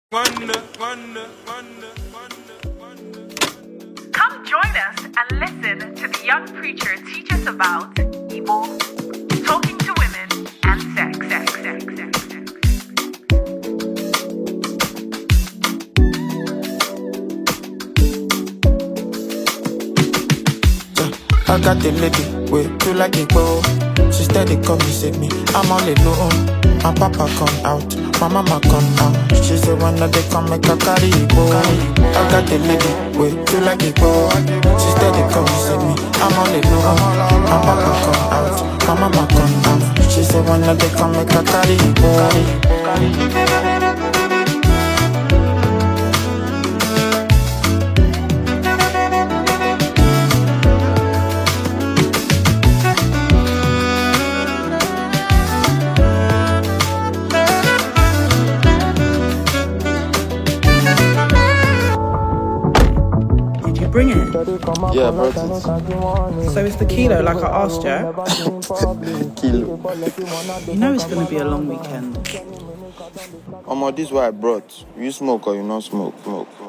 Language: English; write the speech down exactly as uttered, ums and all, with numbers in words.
Wonder, wonder, wonder, wonder, wonder. Come join us and listen to the young preacher teach us about Igbo, talking to women, and sex, sex, sex, sex, sex. Yeah, I got the lady, wait, you like it, bro. She steady come and save me, I'm all alone. My papa come out, my mama come out. She say when they come make a carry go. I got the lady, wait, you like it, bro. She steady come and save me, I'm all alone. My papa come out, my mama come out. She say when they come make a carry go. Bring it. Yeah, I brought it. So it's the kilo, like I asked you. Kilo. You know it's going to be a long weekend. Omo, this is what I brought. You smoke or you not smoke? Smoke.